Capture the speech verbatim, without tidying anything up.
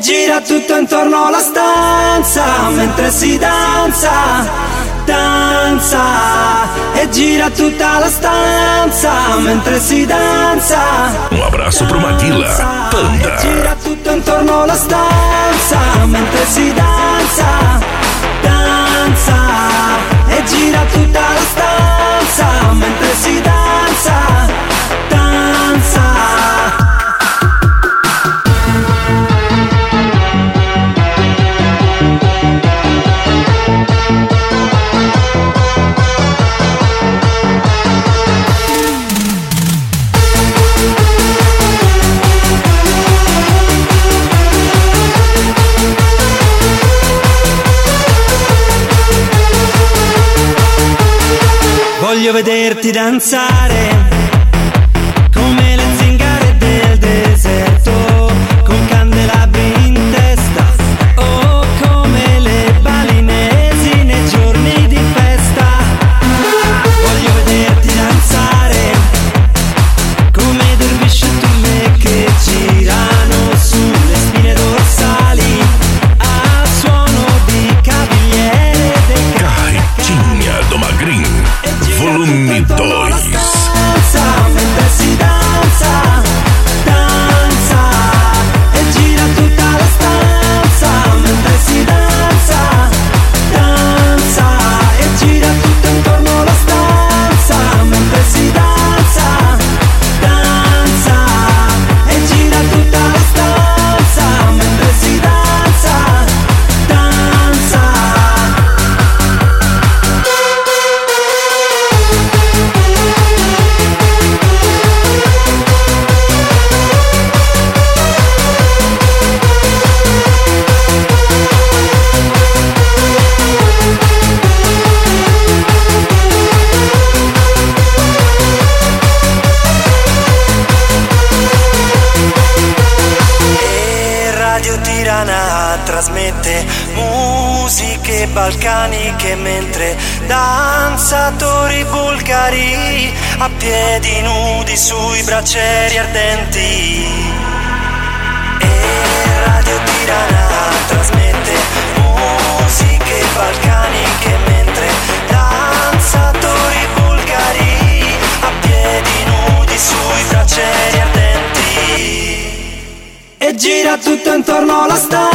gira tutto intorno alla stanza mentre si danza, danza. E gira tutta la stanza mentre si danza. Un abraço pro Maguila, Panda. E gira tutto intorno alla stanza mentre si danza, danza. E gira tutta la stanza mentre si danza, danza. Voglio vederti danzare come le zingare del deserto, con candelabri in testa, o come le balinesi nei giorni di festa. Voglio vederti danzare come dervisci e turme che girano sulle spine dorsali a suono di cavigliere dei Carretinha do Magrinho, volume dois. Mentre si danza, danza. E gira tutta la stanza mentre si danza, danza. E gira tutto intorno alla stanza mentre si danza, danza. E gira tutta la stanza mentre si danza, danza. Trasmette musiche balcaniche mentre danzatori bulgari a piedi nudi sui braccieri ardenti. E Radio Tirana trasmette musiche balcaniche mentre danzatori bulgari a piedi nudi sui braccieri ardenti. E gira tutto intorno alla stanza